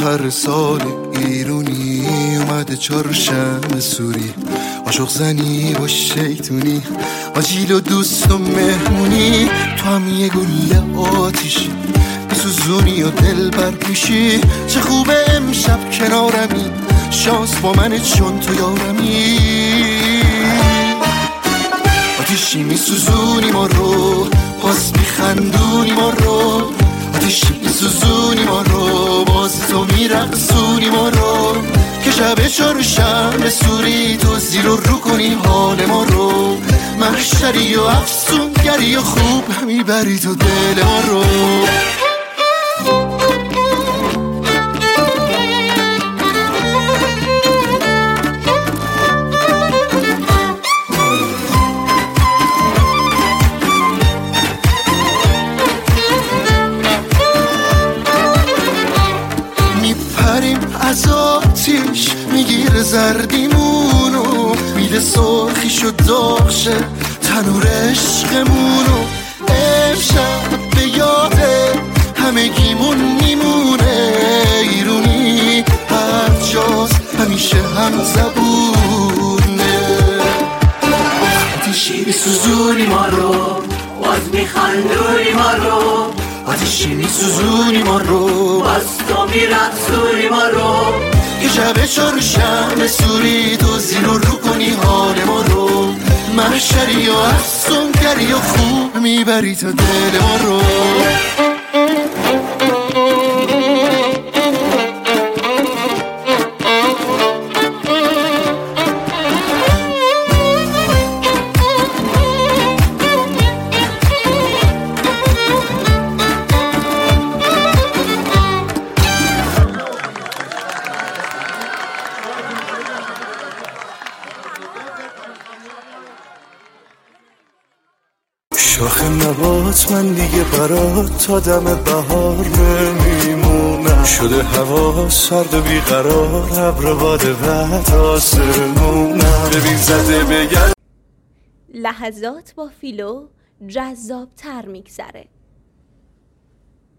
هر سال ایرونی اومده چهارشنبه سوری عاشق زنی با شیطونی آجیل و دوست و مهمونی تو هم یه گله آتیشی سوزونی و دل برکشی چه خوبه امشب کنارمی شانس با منه چون تو یارمی آتیشی میسوزونی ما رو باز میخندونی ما رو آتیشی میسوزونی ما رو باز تو میرقصونی ما رو که شب چهارشنبه سوری تو زیر و رو کنی حال ما رو محشری و افسونگری و خوب میبری تو دل ما رو از آتیش میگیره زردیمونو میده سرخیش و داغشه تنور عشقمونو امشب به یاده همگیمون میمونه ایرونی هر جاست همیشه هم زبونه آتیشی میسوزونی ما رو باز میخندونی ما رو آتیشی میسوزونی ما رو باز تو میرقصونی ما رو که شب چهارشنبه سوری تو زیر و رو کنی حال ما رو محشری و افسونگری و خوب میبری تو دل ما رو شاخ نبات من دیگه برات تا دم بهار نمیمونم شده هوا سرد و بیقرار ابر باده و آسمونم ببین زده بگرد لحظات با فیلو جذاب تر میگذره.